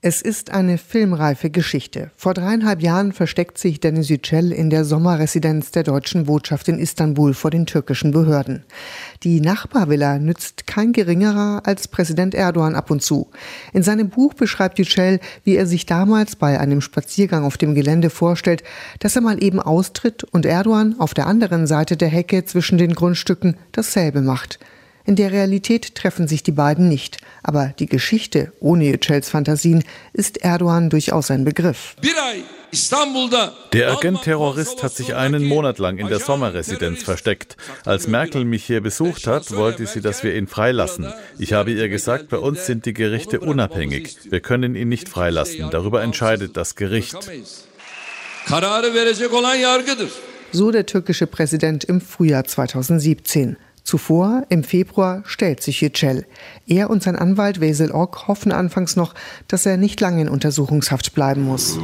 Es ist eine filmreife Geschichte. Vor 3,5 Jahren versteckt sich Deniz Yücel in der Sommerresidenz der deutschen Botschaft in Istanbul vor den türkischen Behörden. Die Nachbarvilla nützt kein geringerer als Präsident Erdogan ab und zu. In seinem Buch beschreibt Yücel, wie er sich damals bei einem Spaziergang auf dem Gelände vorstellt, dass er mal eben austritt und Erdogan auf der anderen Seite der Hecke zwischen den Grundstücken dasselbe macht. In der Realität treffen sich die beiden nicht. Aber die Geschichte ohne Yücels Fantasien ist Erdogan durchaus ein Begriff. Der Agent-Terrorist hat sich einen Monat lang in der Sommerresidenz versteckt. Als Merkel mich hier besucht hat, wollte sie, dass wir ihn freilassen. Ich habe ihr gesagt, bei uns sind die Gerichte unabhängig. Wir können ihn nicht freilassen. Darüber entscheidet das Gericht. So der türkische Präsident im Frühjahr 2017. Zuvor, im Februar, stellt sich Yücel. Er und sein Anwalt Veysel Ok hoffen anfangs noch, dass er nicht lange in Untersuchungshaft bleiben muss.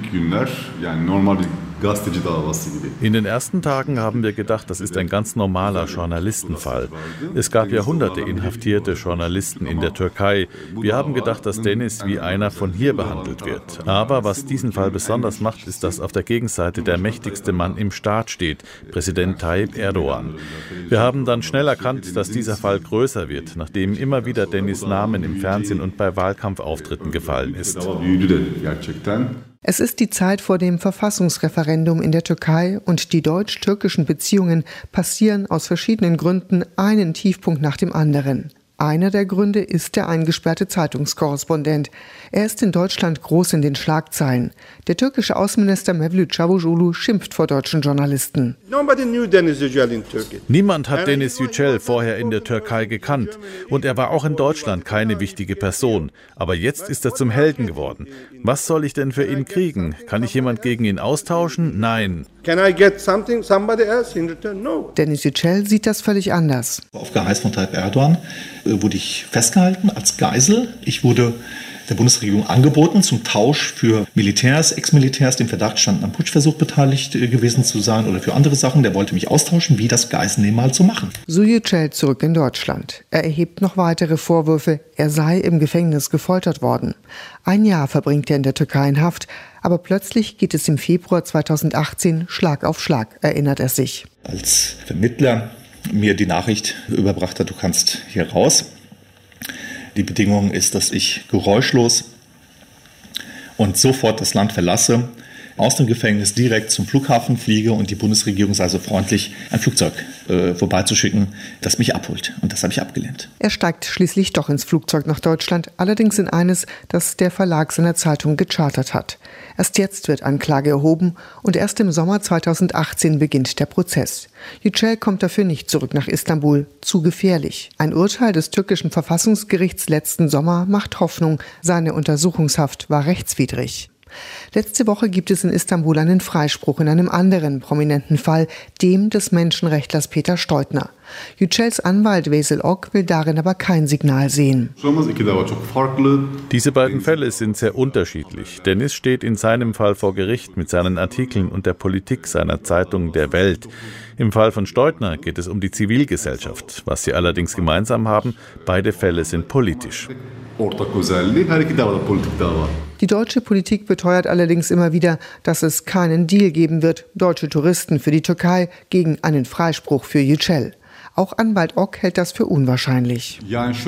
In den ersten Tagen haben wir gedacht, das ist ein ganz normaler Journalistenfall. Es gab ja hunderte inhaftierte Journalisten in der Türkei. Wir haben gedacht, dass Deniz wie einer von hier behandelt wird. Aber was diesen Fall besonders macht, ist, dass auf der Gegenseite der mächtigste Mann im Staat steht, Präsident Tayyip Erdogan. Wir haben dann schnell erkannt, dass dieser Fall größer wird, nachdem immer wieder Deniz Namen im Fernsehen und bei Wahlkampfauftritten gefallen ist. Es ist die Zeit vor dem Verfassungsreferendum in der Türkei und die deutsch-türkischen Beziehungen passieren aus verschiedenen Gründen einen Tiefpunkt nach dem anderen. Einer der Gründe ist der eingesperrte Zeitungskorrespondent. Er ist in Deutschland groß in den Schlagzeilen. Der türkische Außenminister Mevlüt Çavuşoğlu schimpft vor deutschen Journalisten. Niemand hat Deniz Yücel vorher in der Türkei gekannt. Und er war auch in Deutschland keine wichtige Person. Aber jetzt ist er zum Helden geworden. Was soll ich denn für ihn kriegen? Kann ich jemand gegen ihn austauschen? Nein. Deniz Yücel sieht das völlig anders. Auf Geheiß von Tayyip Erdogan wurde ich festgehalten als Geisel. Ich wurde der Bundesregierung angeboten zum Tausch für Militärs, Ex-Militärs, die im Verdacht standen, am Putschversuch beteiligt gewesen zu sein oder für andere Sachen. Der wollte mich austauschen, wie das Geiselnehmen mal zu machen. So Yücel zurück in Deutschland. Er erhebt noch weitere Vorwürfe, er sei im Gefängnis gefoltert worden. 1 Jahr verbringt er in der Türkei in Haft, aber plötzlich geht es im Februar 2018 Schlag auf Schlag, erinnert er sich. Als Vermittler mir die Nachricht überbracht hat, du kannst hier raus. Die Bedingung ist, dass ich geräuschlos und sofort das Land verlasse, aus dem Gefängnis direkt zum Flughafen fliege und die Bundesregierung sei so freundlich, ein Flugzeug vorbeizuschicken, das mich abholt. Und das habe ich abgelehnt. Er steigt schließlich doch ins Flugzeug nach Deutschland, allerdings in eines, das der Verlag seiner Zeitung gechartert hat. Erst jetzt wird Anklage erhoben und erst im Sommer 2018 beginnt der Prozess. Yücel kommt dafür nicht zurück nach Istanbul, zu gefährlich. Ein Urteil des türkischen Verfassungsgerichts letzten Sommer macht Hoffnung, seine Untersuchungshaft war rechtswidrig. Letzte Woche gibt es in Istanbul einen Freispruch in einem anderen prominenten Fall, dem des Menschenrechtlers Peter Steutner. Yücels Anwalt Veysel Ok will darin aber kein Signal sehen. Diese beiden Fälle sind sehr unterschiedlich. Deniz steht in seinem Fall vor Gericht mit seinen Artikeln und der Politik seiner Zeitung Der Welt. Im Fall von Steutner geht es um die Zivilgesellschaft. Was sie allerdings gemeinsam haben, beide Fälle sind politisch. Die deutsche Politik beteuert allerdings immer wieder, dass es keinen Deal geben wird, deutsche Touristen für die Türkei gegen einen Freispruch für Yücel. Auch Anwalt Ok hält das für unwahrscheinlich.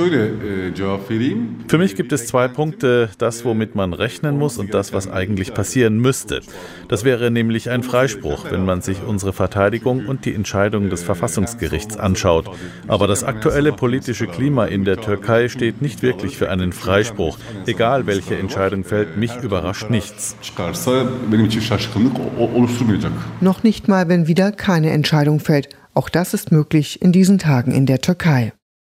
Für mich gibt es 2 Punkte, das, womit man rechnen muss und das, was eigentlich passieren müsste. Das wäre nämlich ein Freispruch, wenn man sich unsere Verteidigung und die Entscheidung des Verfassungsgerichts anschaut. Aber das aktuelle politische Klima in der Türkei steht nicht wirklich für einen Freispruch. Egal welche Entscheidung fällt, mich überrascht nichts. Noch nicht mal, wenn wieder keine Entscheidung fällt. Auch das ist möglich in diesen Tagen in der Türkei.